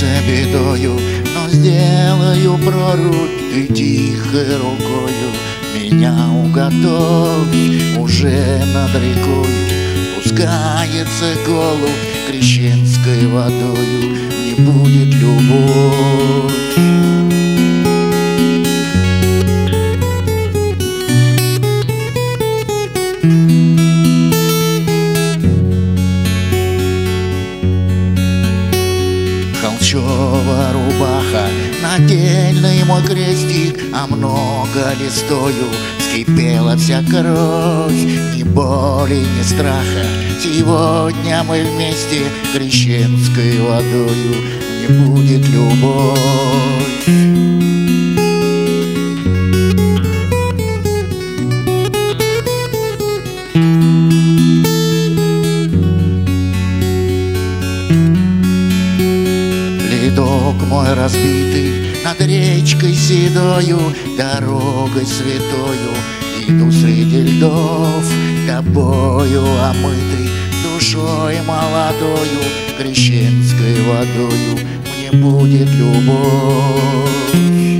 бедою, но сделаю прорубь, ты тихой рукою меня уготовь. Уже над рекою спускается голубь, крещенской водою не будет любовь. Холчевая рубаха, нательный мой крестик, а много ли стою, вскипела вся кровь. Ни боли, ни страха, сегодня мы вместе, крещенской водою не будет любовь. Ледок мой разбитый над речкой седою, дорогой святою иду среди льдов, тобою омытый, душой молодою, крещенской водою мне будет любовь.